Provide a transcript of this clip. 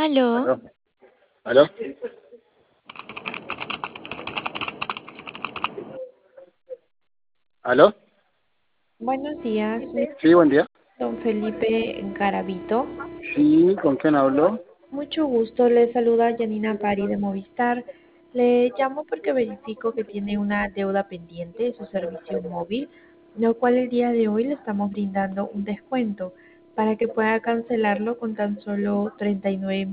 Aló, ¿Aló? ¿Aló? ¿Aló? buenos días, Sí, buen día. don Felipe Garavito. Sí, ¿con quién hablo? Mucho gusto, le saluda Janina Pari de Movistar. Le llamo porque verifico que tiene una deuda pendiente de su servicio móvil, lo cual el día de hoy le estamos brindando un descuento para que pueda cancelarlo con tan solo 39